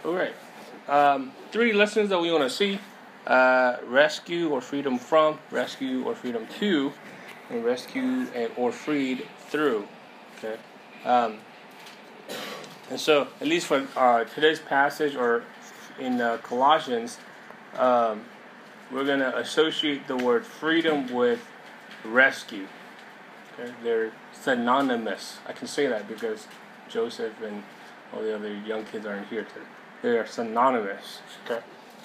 All right. Three lessons that we want to see: rescue or freedom from, rescue or freedom to, and rescue or freed through. Okay. And so, at least for today's passage, or in Colossians, we're going to associate the word freedom with rescue. Okay, they're synonymous. I can say that because Joseph and all the other young kids aren't here today. They are synonymous. Okay,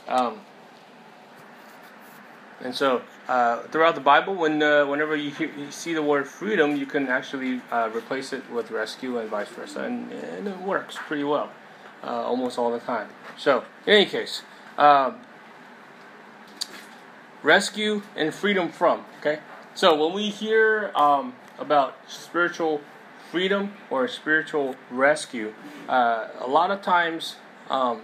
and so throughout the Bible, whenever you see the word freedom, you can actually replace it with rescue and vice versa, and it works pretty well almost all the time. So, in any case, rescue and freedom from. Okay, so when we hear about spiritual freedom or spiritual rescue, a lot of times, at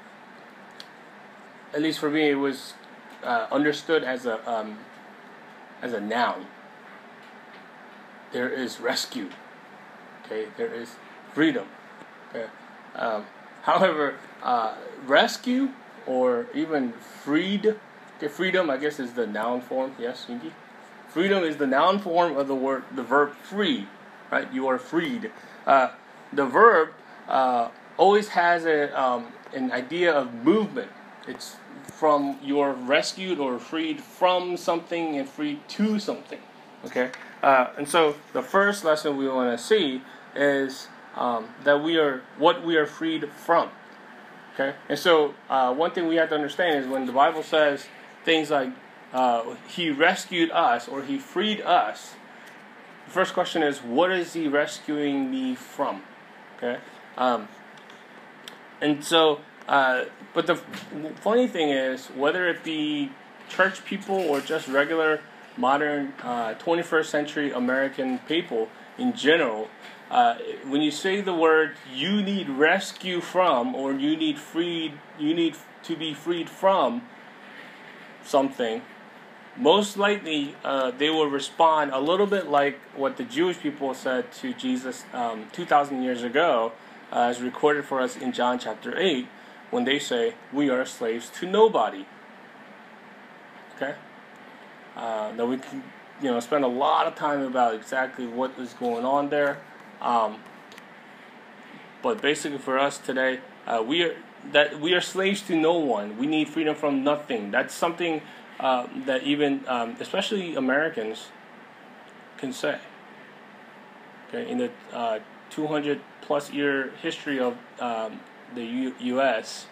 least for me, it was understood as a noun. There is rescue. Okay, there is freedom. Okay, however, rescue or even freed. Okay, freedom, I guess, is the noun form. Yes, Inky? Freedom is the noun form of the verb free. Right, you are freed. The verb always has an idea of movement. It's from you're rescued or freed from something and freed to something. Okay, and so the first lesson we want to see is that what we are freed from. Okay, and so one thing we have to understand is when the Bible says things like He rescued us or He freed us, the first question is, what is He rescuing me from? Okay, and so, but the funny thing is, whether it be church people or just regular modern 21st century American people in general, when you say the word "you need rescue from" or you need to be freed from something, most likely they will respond a little bit like what the Jewish people said to Jesus 2,000 years ago, as recorded for us in John chapter 8, when they say, "We are slaves to nobody." Okay? Now we can, spend a lot of time about exactly what is going on there. But basically for us today, we are slaves to no one. We need freedom from nothing. That's something that even, especially Americans, can say. Okay, in the 200 plus year history of the U.S.,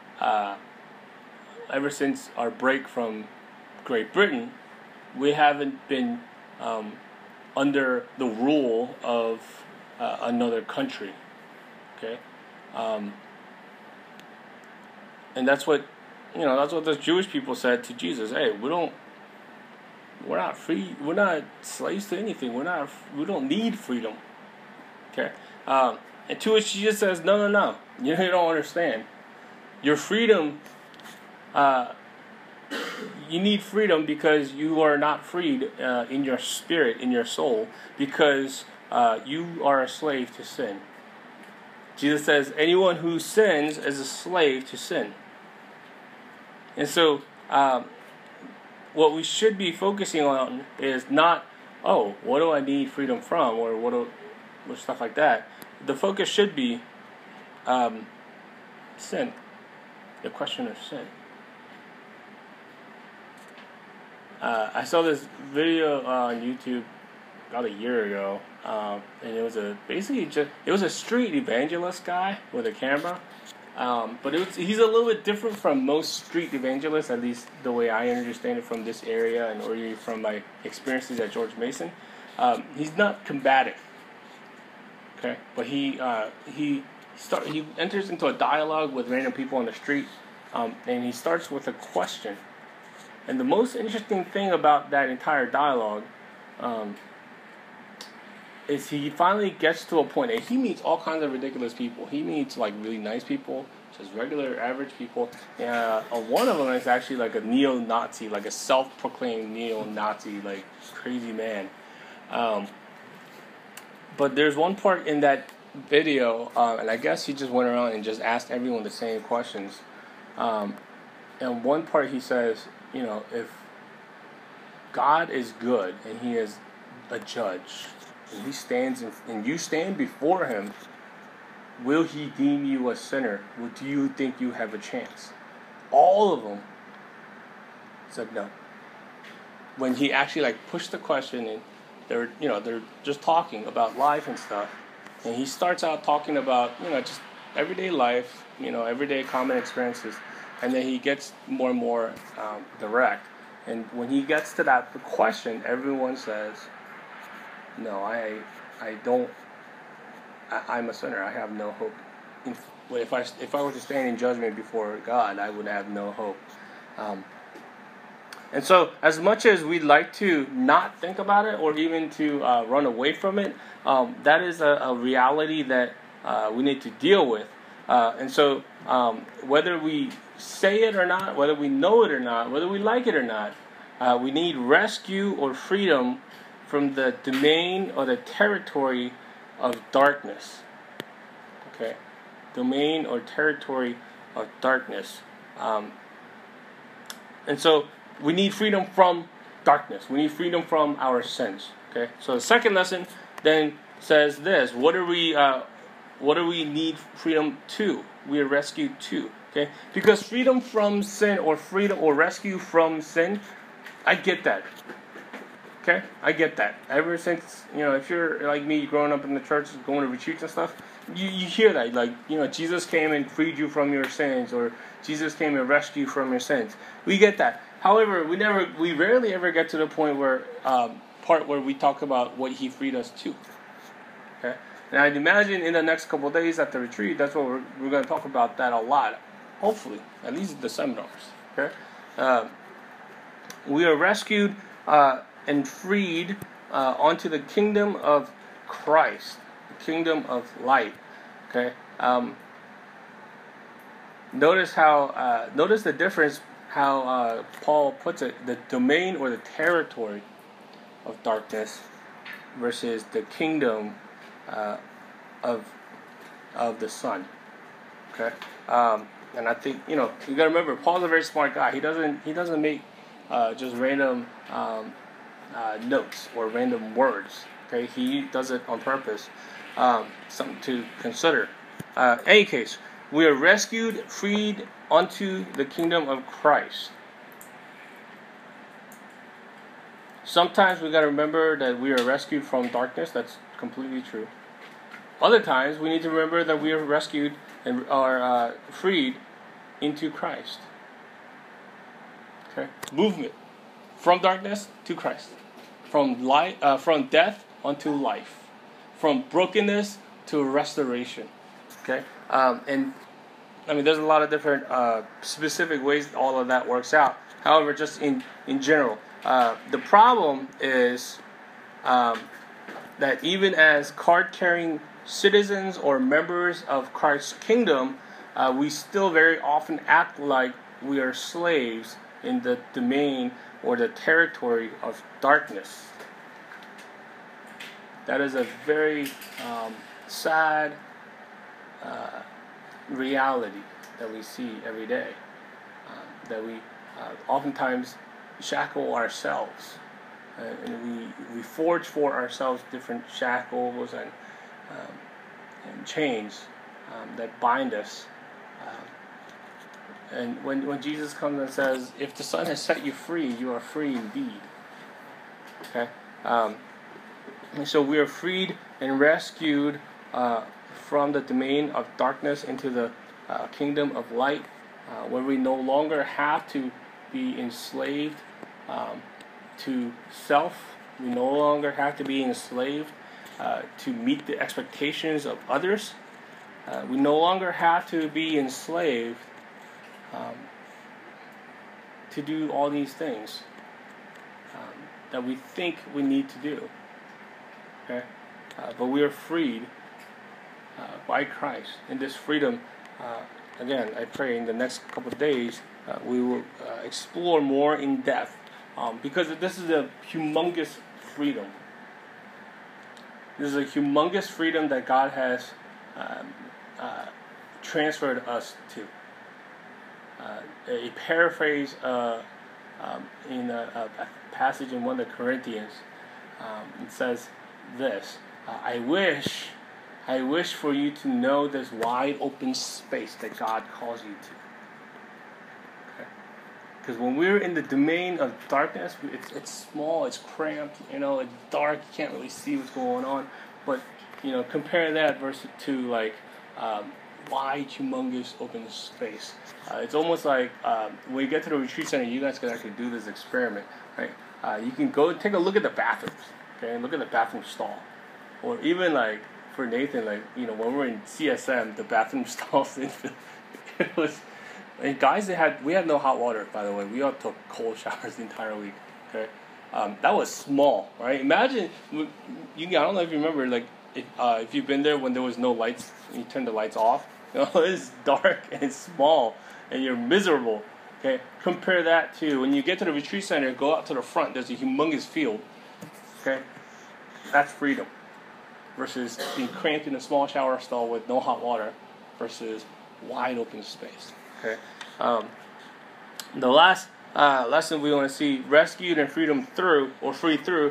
ever since our break from Great Britain, we haven't been under the rule of another country. Okay, and that's what the Jewish people said to Jesus. Hey, we're not free. We're not slaves to anything. We don't need freedom. Okay, and to which Jesus says, no. You don't understand. Your freedom. You need freedom because you are not freed in your spirit, in your soul, because you are a slave to sin. Jesus says, anyone who sins is a slave to sin. And so, what we should be focusing on is not, what do I need freedom from, or or stuff like that. The focus should be sin, the question of sin. I saw this video on YouTube about a year ago, and it was a street evangelist guy with a camera. But he's a little bit different from most street evangelists, at least the way I understand it from this area and or from my experiences at George Mason. He's not combative, okay? But he enters into a dialogue with random people on the street, and he starts with a question. And the most interesting thing about that entire dialogue is he finally gets to a point, and he meets all kinds of ridiculous people. He meets like really nice people, just regular average people. One of them is actually like a neo-Nazi, like a self-proclaimed neo-Nazi, like crazy man. But there's one part in that video, and I guess he just went around and just asked everyone the same questions. And one part he says, if God is good and He is a judge, and He stands and you stand before Him, will He deem you a sinner? Or do you think you have a chance? All of them said no. When he actually pushed the question, and they're just talking about life and stuff, and he starts out talking about just everyday life, everyday common experiences, and then he gets more and more direct. And when he gets to that question, everyone says, "No, I don't. I'm a sinner. I have no hope. If I were to stand in judgment before God, I would have no hope." And so, as much as we'd like to not think about it or even to run away from it, that is a reality that we need to deal with. And so, whether we say it or not, whether we know it or not, whether we like it or not, we need rescue or freedom from the domain or the territory of darkness. Okay? Domain or territory of darkness. And so, we need freedom from darkness. We need freedom from our sins. Okay. So the second lesson then says this: What do we need freedom to? We are rescued to. Okay. Because freedom from sin or freedom or rescue from sin, I get that. Okay, I get that. Ever since if you're like me, growing up in the church, going to retreats and stuff, you hear that Jesus came and freed you from your sins, or Jesus came and rescued you from your sins. We get that. However, we rarely ever get to the point where we talk about what He freed us to. Okay, and I'd imagine in the next couple of days at the retreat, that's what we're going to talk about that a lot. Hopefully, at least the seminars. Okay, we are rescued and freed onto the kingdom of Christ, the kingdom of light. Okay, notice the difference. How Paul puts it: the domain or the territory of darkness versus the kingdom of the Son. Okay, and I think you gotta remember, Paul's a very smart guy. He doesn't make just random notes or random words. Okay, he does it on purpose. Something to consider. Any case, we are rescued, freed unto the kingdom of Christ. Sometimes we got to remember that we are rescued from darkness. That's completely true. Other times we need to remember that we are rescued and are freed into Christ. Okay, movement from darkness to Christ, from death unto life, from brokenness to restoration. Okay, and I mean, there's a lot of different specific ways all of that works out. However, just in general, the problem is that even as card-carrying citizens or members of Christ's kingdom, we still very often act like we are slaves in the domain or the territory of darkness. That is a very sad reality that we see every day, that we oftentimes shackle ourselves, and we forge for ourselves different shackles and chains that bind us. And when Jesus comes and says, "If the Son has set you free, you are free indeed." Okay, and so we are freed and rescued from the domain of darkness into the kingdom of light, where we no longer have to be enslaved to self. We no longer have to be enslaved to meet the expectations of others. We no longer have to be enslaved to do all these things that we think we need to do. Okay, but we are freed by Christ. In this freedom, again, I pray in the next couple of days we will explore more in depth, because this is a humongous freedom. This is a humongous freedom that God has um, transferred us to. A paraphrase in a passage in one of the Corinthians, it says this: I wish for you to know this wide open space that God calls you to. Because when we're in the domain of darkness, it's small, it's cramped, it's dark, you can't really see what's going on. But compare that versus to like wide, humongous, open space. It's almost like when you get to the retreat center, you guys can actually do this experiment, right? You can go take a look at the bathrooms, okay? Look at the bathroom stall, or even like for Nathan, like when we're in CSM, the bathroom stalls it was. And guys, we had no hot water, by the way. We all took cold showers the entire week. Okay, that was small, right? Imagine I don't know if you remember, like if you've been there when there was no lights, and you turn the lights off. It's dark and it's small, and you're miserable. Okay, compare that to when you get to the retreat center, go out to the front. There's a humongous field. Okay, that's freedom. Versus being cramped in a small shower stall with no hot water, versus wide open space. Okay. The last lesson we want to see: rescued and freedom through, or free through.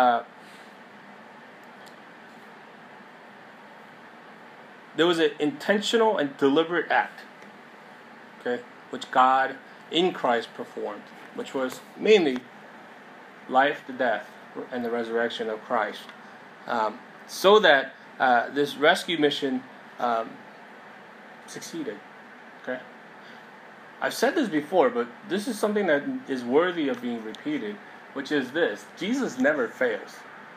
There was an intentional and deliberate act, okay, which God in Christ performed, which was mainly life, the death, and the resurrection of Christ, so that this rescue mission succeeded. Okay. I've said this before, but this is something that is worthy of being repeated, which is this: Jesus never fails.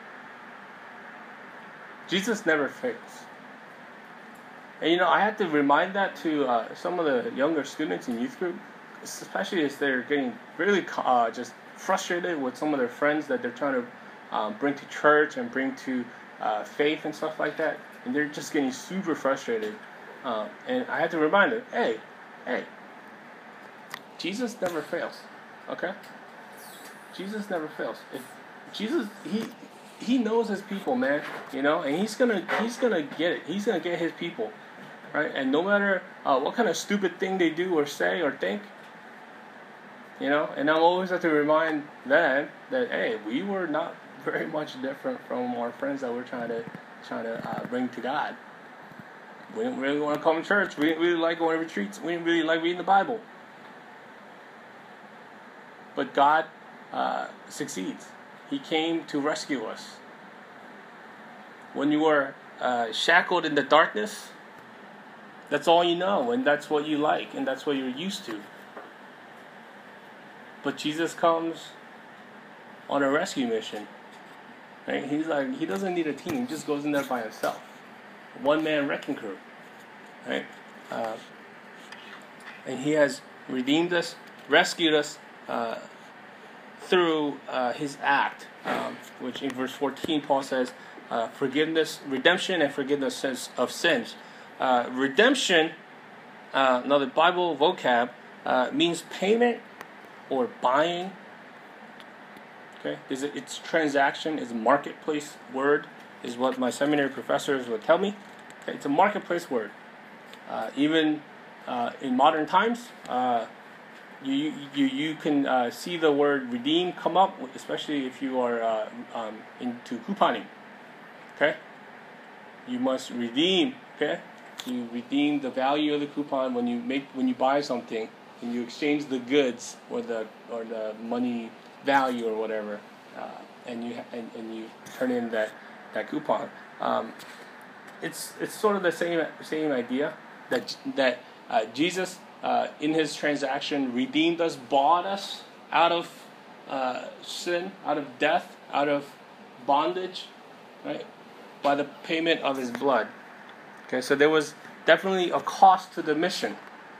Jesus never fails. And I had to remind that to some of the younger students in youth group, especially as they're getting really just frustrated with some of their friends that they're trying to bring to church and bring to faith and stuff like that, and they're just getting super frustrated. And I had to remind them, hey, Jesus never fails. Okay? Jesus never fails. If Jesus, he knows his people, man. And he's gonna get it. He's gonna get his people. Right? And no matter what kind of stupid thing they do or say or think, and I always have to remind them that, hey, we were not very much different from our friends that we're trying to bring to God. We didn't really want to come to church. We didn't really like going to retreats. We didn't really like reading the Bible. But God succeeds. He came to rescue us. When you were shackled in the darkness, that's all you know, and that's what you like, and that's what you're used to. But Jesus comes on a rescue mission. Right? He's like, he doesn't need a team. He just goes in there by himself. One-man wrecking crew. Right? And he has redeemed us, rescued us through his act, which in verse 14 Paul says, redemption and forgiveness of sins. Redemption, another Bible vocab, means payment or buying. Okay, it's transaction, is a marketplace word, is what my seminary professors would tell me. Okay, it's a marketplace word. Even in modern times, you can see the word redeem come up, especially if you are into couponing. Okay, you must redeem. Okay, you redeem the value of the coupon when you buy something, and you exchange the goods or the money value or whatever, and you turn in that coupon. It's sort of the same idea that Jesus in his transaction redeemed us, bought us out of sin, out of death, out of bondage, right, by the payment of his blood. Okay, so there was definitely a cost to the mission.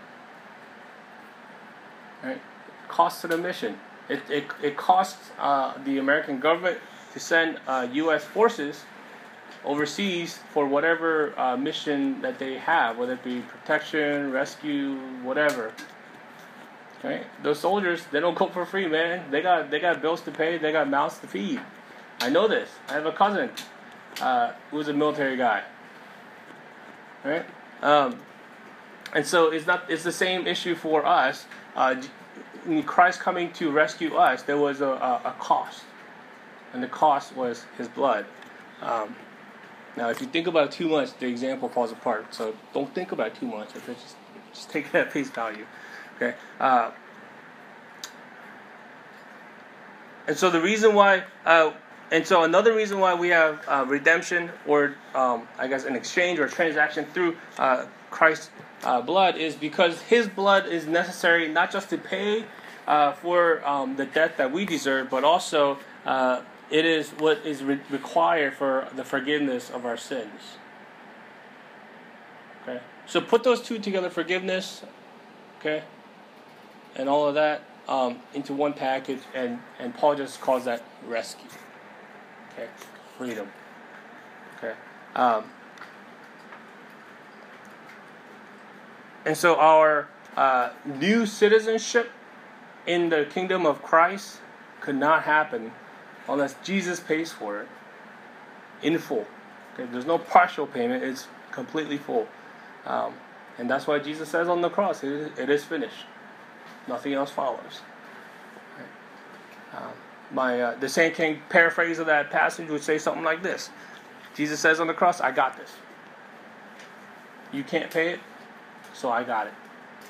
Right, cost to the mission. It costs the American government to send U.S. forces overseas for whatever mission that they have, whether it be protection, rescue, whatever. Right? Those soldiers, they don't go for free, man. They got bills to pay. They got mouths to feed. I know this. I have a cousin who was a military guy. right? And so it's the same issue for us. In Christ coming to rescue us, there was a cost, and the cost was His blood. Now, if you think about it too much, the example falls apart. So don't think about it too much. Just take it at face value. Okay. And so another reason why we have redemption, or I guess an exchange or transaction through Christ's blood, is because His blood is necessary not just to pay for the debt that we deserve, but also it is what is required for the forgiveness of our sins. Okay, so put those two together: forgiveness, okay, and all of that into one package, and Paul just calls that rescue. Okay, freedom. Okay, and so our new citizenship in the kingdom of Christ could not happen unless Jesus pays for it in full. Okay, there's no partial payment; it's completely full, and that's why Jesus says on the cross, "It is finished." Nothing else follows. The Saint King paraphrase of that passage would say something like this: Jesus says on the cross, "I got this. You can't pay it, so I got it."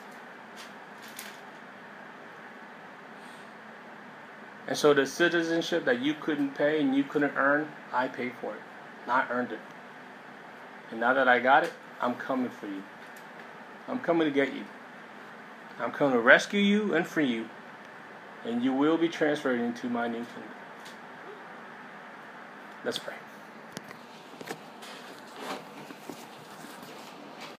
And so the citizenship that you couldn't pay and you couldn't earn, I paid for it. I earned it. And now that I got it, I'm coming for you. I'm coming to get you. I'm coming to rescue you and free you. And you will be transferred into my new kingdom. Let's pray.